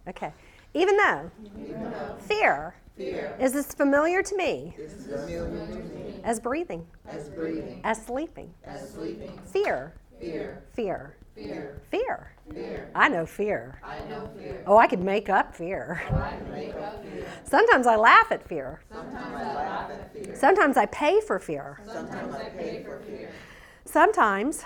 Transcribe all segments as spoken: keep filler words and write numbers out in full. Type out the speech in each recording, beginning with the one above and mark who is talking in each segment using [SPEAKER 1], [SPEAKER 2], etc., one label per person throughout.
[SPEAKER 1] Okay. Even though,
[SPEAKER 2] Even though
[SPEAKER 1] fear,
[SPEAKER 2] fear
[SPEAKER 1] is as familiar to me
[SPEAKER 2] is familiar to me
[SPEAKER 1] as breathing,
[SPEAKER 2] as breathing,
[SPEAKER 1] as sleeping.
[SPEAKER 2] as sleeping,
[SPEAKER 1] Fear,
[SPEAKER 2] fear,
[SPEAKER 1] fear,
[SPEAKER 2] fear,
[SPEAKER 1] fear.
[SPEAKER 2] fear.
[SPEAKER 1] I know fear.
[SPEAKER 2] I know fear.
[SPEAKER 1] Oh, I could make up fear.
[SPEAKER 2] I can make up fear.
[SPEAKER 1] Sometimes I laugh at fear.
[SPEAKER 2] Sometimes I laugh at fear.
[SPEAKER 1] Sometimes I pay for fear.
[SPEAKER 2] Sometimes I pay for fear.
[SPEAKER 1] Sometimes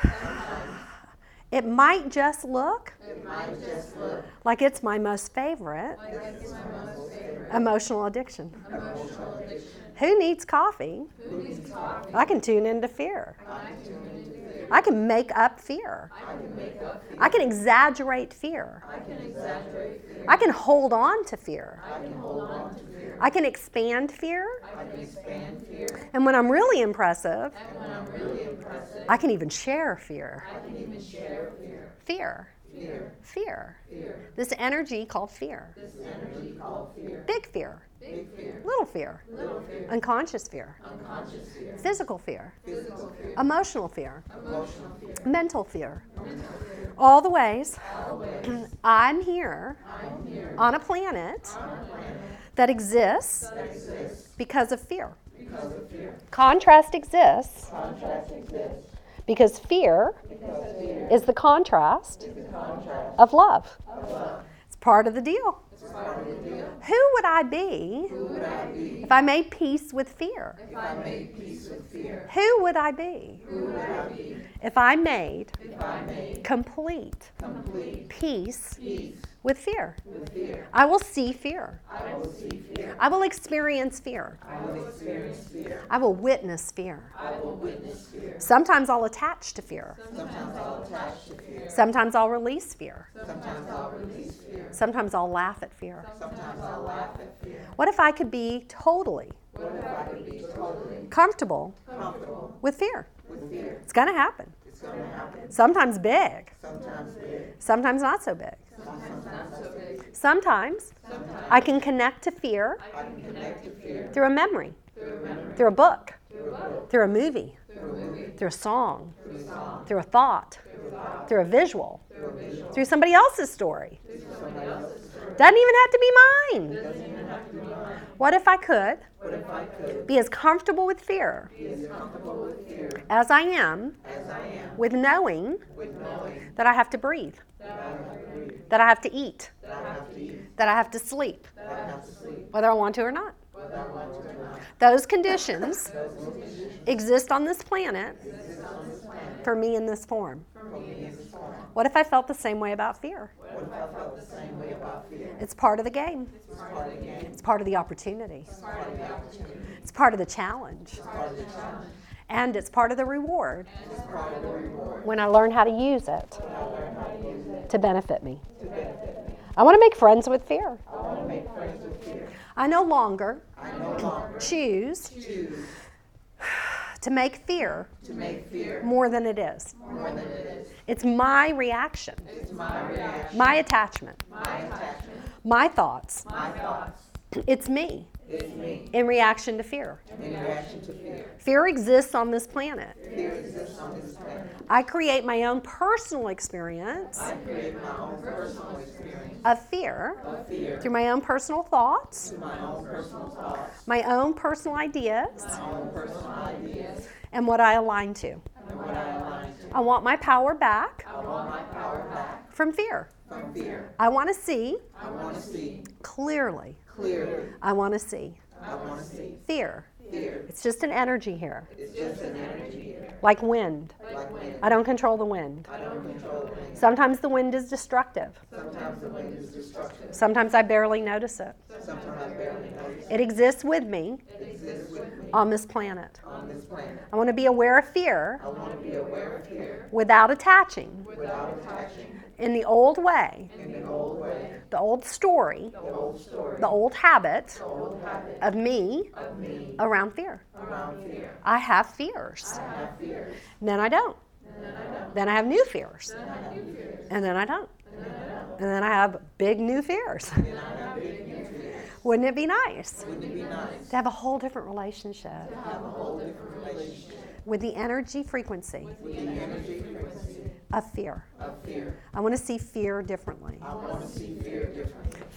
[SPEAKER 1] it might just look
[SPEAKER 2] It might just look
[SPEAKER 1] like it's my most favorite
[SPEAKER 2] like it's my most favorite
[SPEAKER 1] emotional addiction.
[SPEAKER 2] emotional addiction.
[SPEAKER 1] Who needs coffee?
[SPEAKER 2] Who needs coffee?
[SPEAKER 1] I can tune into fear.
[SPEAKER 2] I can tune into fear.
[SPEAKER 1] I can make up fear.
[SPEAKER 2] I can make up fear.
[SPEAKER 1] I can exaggerate fear.
[SPEAKER 2] I can exaggerate fear.
[SPEAKER 1] I can hold on to fear.
[SPEAKER 2] I can hold on to fear.
[SPEAKER 1] I can expand fear.
[SPEAKER 2] I can expand fear.
[SPEAKER 1] And when I'm really impressive,
[SPEAKER 2] And when I'm really impressive,
[SPEAKER 1] I can even share fear.
[SPEAKER 2] I can even share fear.
[SPEAKER 1] Fear.
[SPEAKER 2] Fear.
[SPEAKER 1] Fear.
[SPEAKER 2] Fear.
[SPEAKER 1] This energy called fear.
[SPEAKER 2] This energy called fear.
[SPEAKER 1] Big fear.
[SPEAKER 2] Big fear.
[SPEAKER 1] Little fear.
[SPEAKER 2] Little fear.
[SPEAKER 1] Unconscious fear.
[SPEAKER 2] Unconscious fear.
[SPEAKER 1] Physical fear.
[SPEAKER 2] Physical fear.
[SPEAKER 1] Emotional fear.
[SPEAKER 2] Emotional fear.
[SPEAKER 1] Mental fear.
[SPEAKER 2] Mental fear.
[SPEAKER 1] All the ways
[SPEAKER 2] Always.
[SPEAKER 1] I'm here
[SPEAKER 2] I'm here
[SPEAKER 1] on a planet
[SPEAKER 2] on a planet
[SPEAKER 1] that exists
[SPEAKER 2] that exists
[SPEAKER 1] because of fear.
[SPEAKER 2] because of fear.
[SPEAKER 1] Contrast exists
[SPEAKER 2] Contrast exists
[SPEAKER 1] because fear
[SPEAKER 2] because fear
[SPEAKER 1] is the contrast
[SPEAKER 2] is the contrast
[SPEAKER 1] of love.
[SPEAKER 2] of love.
[SPEAKER 1] It's part of the deal.
[SPEAKER 2] It's part of the deal.
[SPEAKER 1] Who would I be
[SPEAKER 2] Who would I be
[SPEAKER 1] if I made peace with fear?
[SPEAKER 2] if I made peace with fear?
[SPEAKER 1] Who would I be
[SPEAKER 2] Who would I be
[SPEAKER 1] if I made
[SPEAKER 2] if I made
[SPEAKER 1] complete
[SPEAKER 2] complete
[SPEAKER 1] peace
[SPEAKER 2] peace
[SPEAKER 1] with fear?
[SPEAKER 2] with fear?
[SPEAKER 1] I will see fear.
[SPEAKER 2] I will see fear.
[SPEAKER 1] I will experience fear.
[SPEAKER 2] I will experience fear.
[SPEAKER 1] I will witness fear.
[SPEAKER 2] I will witness fear.
[SPEAKER 1] Sometimes I'll attach to fear.
[SPEAKER 2] Sometimes I'll attach to fear.
[SPEAKER 1] Sometimes I'll release fear.
[SPEAKER 2] Sometimes I'll release fear.
[SPEAKER 1] Sometimes I'll laugh at fear.
[SPEAKER 2] Sometimes I'll laugh at fear.
[SPEAKER 1] What if I could be totally
[SPEAKER 2] What if I could be totally
[SPEAKER 1] comfortable
[SPEAKER 2] comfortable
[SPEAKER 1] with fear?
[SPEAKER 2] with fear?
[SPEAKER 1] It's going to happen.
[SPEAKER 2] It's going to happen.
[SPEAKER 1] Sometimes big,
[SPEAKER 2] Sometimes big.
[SPEAKER 1] sometimes not so big.
[SPEAKER 2] Sometimes not so big.
[SPEAKER 1] Sometimes
[SPEAKER 2] Sometimes
[SPEAKER 1] I can connect to fear
[SPEAKER 2] I can connect to fear
[SPEAKER 1] through a memory,
[SPEAKER 2] through a memory,
[SPEAKER 1] through a book,
[SPEAKER 2] through a book,
[SPEAKER 1] through a movie,
[SPEAKER 2] through a movie,
[SPEAKER 1] through a song,
[SPEAKER 2] through a song,
[SPEAKER 1] through a thought,
[SPEAKER 2] through a thought,
[SPEAKER 1] through a visual,
[SPEAKER 2] through a visual,
[SPEAKER 1] through somebody else's story.
[SPEAKER 2] through somebody else's story.
[SPEAKER 1] Doesn't even have to be mine.
[SPEAKER 2] Doesn't even have to be mine.
[SPEAKER 1] What if I could
[SPEAKER 2] What if I could
[SPEAKER 1] be as comfortable with fear
[SPEAKER 2] be as comfortable with fear
[SPEAKER 1] as I am
[SPEAKER 2] as I am
[SPEAKER 1] with knowing
[SPEAKER 2] with knowing
[SPEAKER 1] that I have to breathe,
[SPEAKER 2] that I have to breathe,
[SPEAKER 1] that I have to eat,
[SPEAKER 2] that I have to eat,
[SPEAKER 1] that I have to sleep,
[SPEAKER 2] that I have to sleep,
[SPEAKER 1] whether I want to or not?
[SPEAKER 2] whether I want to or not?
[SPEAKER 1] Those conditions
[SPEAKER 2] Those conditions
[SPEAKER 1] exist on this planet
[SPEAKER 2] exist on this planet
[SPEAKER 1] for me in this form.
[SPEAKER 2] for me in this form.
[SPEAKER 1] What if I felt the same way about fear?
[SPEAKER 2] What if I felt the same way about fear?
[SPEAKER 1] It's part of the game.
[SPEAKER 2] It's part of the game.
[SPEAKER 1] It's part of the opportunity.
[SPEAKER 2] It's part of the opportunity.
[SPEAKER 1] It's part of the challenge.
[SPEAKER 2] It's part of the challenge.
[SPEAKER 1] And it's part of the reward
[SPEAKER 2] And it's part of the reward
[SPEAKER 1] when I learn how to use it
[SPEAKER 2] when I learn how to use it
[SPEAKER 1] to benefit me.
[SPEAKER 2] to benefit me.
[SPEAKER 1] I want to make friends with fear.
[SPEAKER 2] I want to make friends with fear.
[SPEAKER 1] I no longer
[SPEAKER 2] I no longer
[SPEAKER 1] choose
[SPEAKER 2] choose
[SPEAKER 1] to make fear
[SPEAKER 2] to make fear
[SPEAKER 1] more than it is.
[SPEAKER 2] more than it is.
[SPEAKER 1] It's my reaction,
[SPEAKER 2] It's my reaction,
[SPEAKER 1] my attachment,
[SPEAKER 2] my attachment,
[SPEAKER 1] my thoughts.
[SPEAKER 2] my thoughts.
[SPEAKER 1] It's me
[SPEAKER 2] It's me
[SPEAKER 1] in reaction to fear.
[SPEAKER 2] in reaction to fear.
[SPEAKER 1] Fear exists on this planet.
[SPEAKER 2] Fear exists on this planet.
[SPEAKER 1] I create my own personal experience
[SPEAKER 2] I create my own personal experience
[SPEAKER 1] of fear
[SPEAKER 2] of fear
[SPEAKER 1] through my own personal thoughts,
[SPEAKER 2] through my own personal thoughts,
[SPEAKER 1] my own personal ideas,
[SPEAKER 2] my own personal ideas,
[SPEAKER 1] and what I align to.
[SPEAKER 2] and what I align to.
[SPEAKER 1] I want my power back
[SPEAKER 2] I want my power back
[SPEAKER 1] from fear.
[SPEAKER 2] from fear.
[SPEAKER 1] I want to see
[SPEAKER 2] I want to see
[SPEAKER 1] clearly.
[SPEAKER 2] clearly.
[SPEAKER 1] I want to see
[SPEAKER 2] I want to see
[SPEAKER 1] fear.
[SPEAKER 2] fear.
[SPEAKER 1] It's just an energy here,
[SPEAKER 2] It's just an energy here,
[SPEAKER 1] like wind.
[SPEAKER 2] like wind.
[SPEAKER 1] I don't control the wind.
[SPEAKER 2] I don't control the wind.
[SPEAKER 1] Sometimes the wind is destructive.
[SPEAKER 2] Sometimes the wind is destructive.
[SPEAKER 1] Sometimes I barely notice it.
[SPEAKER 2] Sometimes I barely notice
[SPEAKER 1] It exists with me
[SPEAKER 2] it exists with me
[SPEAKER 1] on this planet.
[SPEAKER 2] on this planet.
[SPEAKER 1] I want to be aware of fear
[SPEAKER 2] I want to be aware of fear
[SPEAKER 1] without attaching
[SPEAKER 2] without attaching
[SPEAKER 1] in the old way,
[SPEAKER 2] in the old way,
[SPEAKER 1] the old story,
[SPEAKER 2] the old story,
[SPEAKER 1] the old habit
[SPEAKER 2] the old habit
[SPEAKER 1] of me
[SPEAKER 2] of me
[SPEAKER 1] around fear.
[SPEAKER 2] around fear.
[SPEAKER 1] I have fears.
[SPEAKER 2] I have fears,
[SPEAKER 1] Then I don't.
[SPEAKER 2] and then I don't.
[SPEAKER 1] Then I have new fears.
[SPEAKER 2] Then I have new fears,
[SPEAKER 1] And then I don't.
[SPEAKER 2] and then I don't.
[SPEAKER 1] And then I have big new fears.
[SPEAKER 2] Then I have big new fears.
[SPEAKER 1] Wouldn't it be nice
[SPEAKER 2] Wouldn't it be nice
[SPEAKER 1] to have a whole different relationship
[SPEAKER 2] to have a whole different relationship
[SPEAKER 1] with the energy frequency
[SPEAKER 2] with the energy frequency
[SPEAKER 1] of fear?
[SPEAKER 2] of fear?
[SPEAKER 1] I want to see fear differently.
[SPEAKER 2] I want to see fear differently.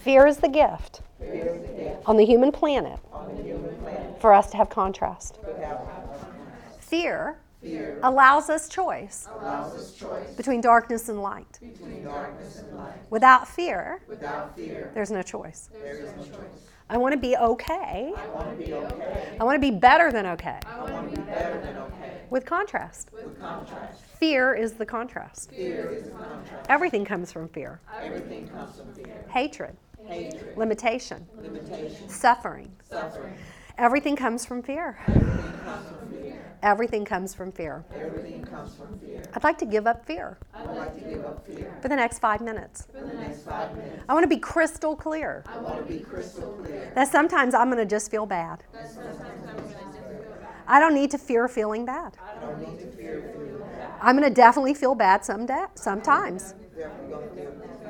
[SPEAKER 1] Fear is the gift
[SPEAKER 2] Fear is the gift
[SPEAKER 1] on the human planet
[SPEAKER 2] on the human planet
[SPEAKER 1] for us to have contrast.
[SPEAKER 2] without
[SPEAKER 1] Fear
[SPEAKER 2] fear
[SPEAKER 1] allows us choice
[SPEAKER 2] allows us choice
[SPEAKER 1] between darkness and light.
[SPEAKER 2] between darkness and light.
[SPEAKER 1] Without fear,
[SPEAKER 2] Without fear,
[SPEAKER 1] there's no choice.
[SPEAKER 2] there is no choice.
[SPEAKER 1] I want to be okay.
[SPEAKER 2] I want to be okay.
[SPEAKER 1] I want to be better than okay.
[SPEAKER 2] I want to be better than okay.
[SPEAKER 1] With contrast.
[SPEAKER 2] With contrast.
[SPEAKER 1] Fear is the contrast.
[SPEAKER 2] Fear is the contrast.
[SPEAKER 1] Everything comes from fear.
[SPEAKER 2] Everything comes from fear.
[SPEAKER 1] Hatred,
[SPEAKER 2] Hatred,
[SPEAKER 1] limitation,
[SPEAKER 2] limitation,
[SPEAKER 1] suffering.
[SPEAKER 2] suffering.
[SPEAKER 1] Everything comes from fear.
[SPEAKER 2] Everything comes from fear.
[SPEAKER 1] Everything comes from fear.
[SPEAKER 2] Everything comes from fear.
[SPEAKER 1] I'd like to give up fear
[SPEAKER 2] I would like to give up fear
[SPEAKER 1] for the next five minutes.
[SPEAKER 2] for the next five minutes.
[SPEAKER 1] I want to be crystal clear
[SPEAKER 2] I want to be crystal clear.
[SPEAKER 1] that sometimes I'm going to just feel bad. I don't need to fear feeling bad.
[SPEAKER 2] I don't need to fear feeling bad.
[SPEAKER 1] I'm going to definitely feel bad some da- sometimes.
[SPEAKER 2] Definitely going to feel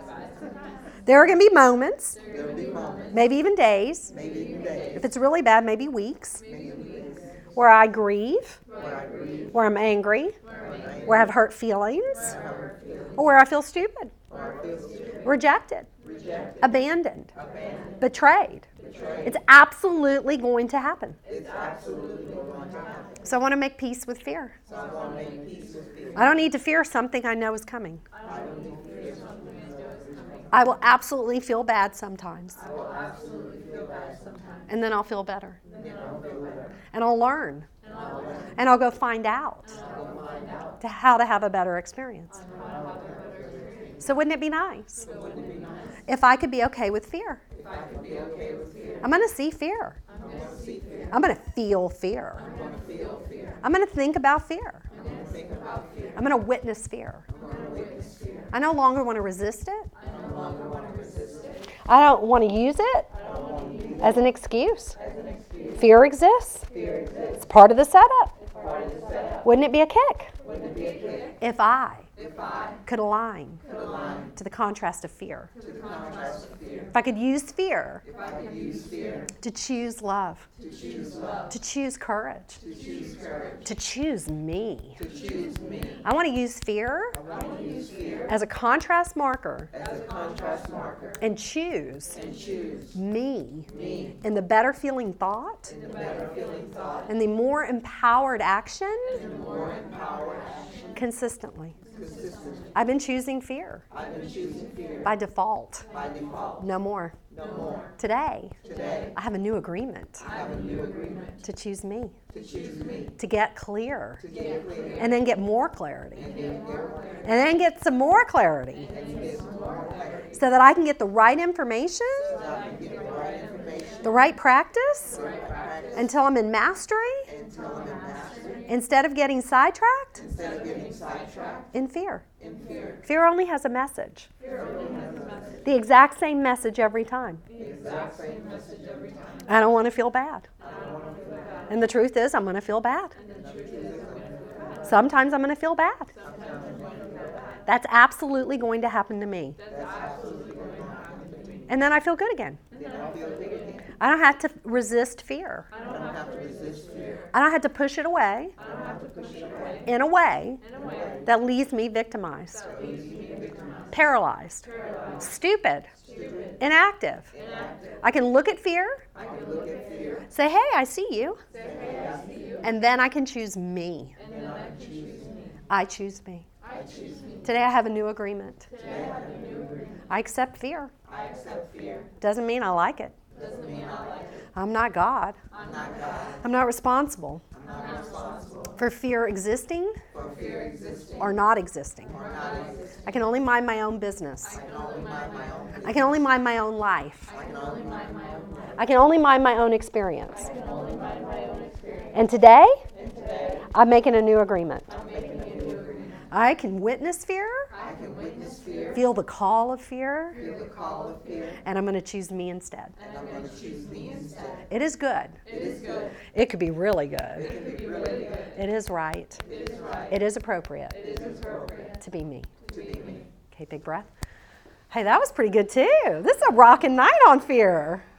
[SPEAKER 1] There are going to be moments,
[SPEAKER 2] There will be moments,
[SPEAKER 1] maybe even days,
[SPEAKER 2] maybe even days,
[SPEAKER 1] if it's really bad, maybe weeks,
[SPEAKER 2] maybe weeks,
[SPEAKER 1] where I grieve,
[SPEAKER 2] where I grieve,
[SPEAKER 1] where I'm angry, where I have hurt feelings,
[SPEAKER 2] hurt feelings,
[SPEAKER 1] or where I feel stupid,
[SPEAKER 2] or I feel stupid,
[SPEAKER 1] rejected,
[SPEAKER 2] rejected,
[SPEAKER 1] abandoned,
[SPEAKER 2] abandoned,
[SPEAKER 1] betrayed.
[SPEAKER 2] betrayed.
[SPEAKER 1] It's absolutely going to happen.
[SPEAKER 2] It's absolutely going to happen.
[SPEAKER 1] So I want to make peace with fear.
[SPEAKER 2] So I want to make peace with fear.
[SPEAKER 1] I don't need to fear something I know is coming.
[SPEAKER 2] I don't need to fear something that is coming.
[SPEAKER 1] I will absolutely feel bad sometimes,
[SPEAKER 2] I will absolutely feel bad sometimes.
[SPEAKER 1] and then I'll feel better.
[SPEAKER 2] And then I'll feel better.
[SPEAKER 1] And I'll learn.
[SPEAKER 2] And I'll learn.
[SPEAKER 1] And I'll go find out
[SPEAKER 2] I'll find out
[SPEAKER 1] to how to have a better experience.
[SPEAKER 2] how to have a better experience.
[SPEAKER 1] So wouldn't it be nice
[SPEAKER 2] So wouldn't it be nice
[SPEAKER 1] if I could be okay with fear?
[SPEAKER 2] if I could be okay with fear?
[SPEAKER 1] I'm going to see fear.
[SPEAKER 2] I'm going to see fear.
[SPEAKER 1] I'm going to feel fear.
[SPEAKER 2] I'm going to feel fear.
[SPEAKER 1] I'm going to think about fear.
[SPEAKER 2] I'm going to think about fear.
[SPEAKER 1] I'm going to witness fear.
[SPEAKER 2] I'm going to witness fear.
[SPEAKER 1] I no longer want to resist it.
[SPEAKER 2] I no longer want to resist it.
[SPEAKER 1] I don't want to use it
[SPEAKER 2] I don't want to use
[SPEAKER 1] as an excuse.
[SPEAKER 2] it as an excuse.
[SPEAKER 1] Fear exists.
[SPEAKER 2] Fear exists.
[SPEAKER 1] It's part of the setup.
[SPEAKER 2] It's part of the setup.
[SPEAKER 1] Wouldn't it be a kick
[SPEAKER 2] Wouldn't it be a kick
[SPEAKER 1] if I
[SPEAKER 2] if I
[SPEAKER 1] could align
[SPEAKER 2] could align
[SPEAKER 1] to the contrast of fear?
[SPEAKER 2] to the contrast of fear?
[SPEAKER 1] If I could use fear
[SPEAKER 2] If I could use fear
[SPEAKER 1] to choose love,
[SPEAKER 2] to choose love,
[SPEAKER 1] to choose courage,
[SPEAKER 2] to choose courage,
[SPEAKER 1] to choose me.
[SPEAKER 2] to choose me.
[SPEAKER 1] I want to use fear
[SPEAKER 2] I want to use fear
[SPEAKER 1] as a contrast marker
[SPEAKER 2] as a contrast marker
[SPEAKER 1] and choose
[SPEAKER 2] and choose
[SPEAKER 1] me
[SPEAKER 2] me
[SPEAKER 1] in the better feeling thought
[SPEAKER 2] in the better feeling thought
[SPEAKER 1] and the more empowered action
[SPEAKER 2] and the more empowered action
[SPEAKER 1] consistently.
[SPEAKER 2] consistently.
[SPEAKER 1] I've been choosing fear
[SPEAKER 2] I've been choosing fear
[SPEAKER 1] by default.
[SPEAKER 2] by default.
[SPEAKER 1] No more.
[SPEAKER 2] No more.
[SPEAKER 1] Today,
[SPEAKER 2] Today,
[SPEAKER 1] I have a new agreement
[SPEAKER 2] I have a new agreement
[SPEAKER 1] to choose me,
[SPEAKER 2] to choose me,
[SPEAKER 1] to get clear,
[SPEAKER 2] to get clear,
[SPEAKER 1] and then get more clarity,
[SPEAKER 2] and get more clarity,
[SPEAKER 1] and then get some more clarity
[SPEAKER 2] and get some more clarity,
[SPEAKER 1] so that I can get the right information,
[SPEAKER 2] so that I can get the right information,
[SPEAKER 1] the right practice,
[SPEAKER 2] the right practice,
[SPEAKER 1] until I'm in mastery
[SPEAKER 2] until I'm in mastery,
[SPEAKER 1] instead of getting sidetracked
[SPEAKER 2] instead of getting sidetracked
[SPEAKER 1] in fear.
[SPEAKER 2] in fear.
[SPEAKER 1] Fear only has a message,
[SPEAKER 2] Fear only has a message,
[SPEAKER 1] the exact same message every time.
[SPEAKER 2] the exact same message every time.
[SPEAKER 1] I don't want to feel bad.
[SPEAKER 2] I don't want to feel bad.
[SPEAKER 1] And the truth is, I'm going to feel bad.
[SPEAKER 2] And the truth is, I'm going to feel bad.
[SPEAKER 1] Sometimes I'm going to feel bad.
[SPEAKER 2] Sometimes I'm going to feel bad.
[SPEAKER 1] That's absolutely going to happen to me.
[SPEAKER 2] That's absolutely going to happen to me.
[SPEAKER 1] And then I feel good again.
[SPEAKER 2] Then I feel good again.
[SPEAKER 1] I don't have to resist fear.
[SPEAKER 2] I don't have to resist fear.
[SPEAKER 1] I don't have to push it away
[SPEAKER 2] I don't have to push it away
[SPEAKER 1] in a way
[SPEAKER 2] in a way
[SPEAKER 1] that leaves me victimized,
[SPEAKER 2] that leaves me victimized,
[SPEAKER 1] paralyzed,
[SPEAKER 2] paralyzed,
[SPEAKER 1] stupid,
[SPEAKER 2] stupid,
[SPEAKER 1] inactive.
[SPEAKER 2] inactive.
[SPEAKER 1] I can look at fear,
[SPEAKER 2] I can look at fear,
[SPEAKER 1] say, hey, I see you,
[SPEAKER 2] say, hey, I see you,
[SPEAKER 1] and then I can choose me.
[SPEAKER 2] and then I can choose me.
[SPEAKER 1] I choose me.
[SPEAKER 2] I choose me.
[SPEAKER 1] Today I have a new agreement.
[SPEAKER 2] Today I have a new agreement.
[SPEAKER 1] I accept fear.
[SPEAKER 2] I accept fear.
[SPEAKER 1] Doesn't mean I like it.
[SPEAKER 2] Doesn't mean I like it.
[SPEAKER 1] I'm not God.
[SPEAKER 2] I'm not God.
[SPEAKER 1] I'm not responsible
[SPEAKER 2] I'm not responsible
[SPEAKER 1] for fear existing
[SPEAKER 2] for fear existing
[SPEAKER 1] or not existing.
[SPEAKER 2] or not existing.
[SPEAKER 1] I can only mind my own business.
[SPEAKER 2] I can only mind my own business.
[SPEAKER 1] I can only mind my own life.
[SPEAKER 2] I can only mind my own life.
[SPEAKER 1] I can only mind my own experience.
[SPEAKER 2] I can only mind my own experience.
[SPEAKER 1] And today,
[SPEAKER 2] And today,
[SPEAKER 1] I'm making a new agreement.
[SPEAKER 2] I'm making a new agreement.
[SPEAKER 1] I can witness fear,
[SPEAKER 2] I can witness fear,
[SPEAKER 1] feel the call of fear,
[SPEAKER 2] feel the call of fear,
[SPEAKER 1] and I'm going to choose me instead.
[SPEAKER 2] and I'm going to choose me instead.
[SPEAKER 1] It is good.
[SPEAKER 2] It is good.
[SPEAKER 1] It could be really good.
[SPEAKER 2] It can be really good.
[SPEAKER 1] It is right.
[SPEAKER 2] It is right.
[SPEAKER 1] It is appropriate
[SPEAKER 2] It is appropriate
[SPEAKER 1] to be me.
[SPEAKER 2] to be me.
[SPEAKER 1] Okay, big breath. Hey, that was pretty good too. This is a rockin' night on fear.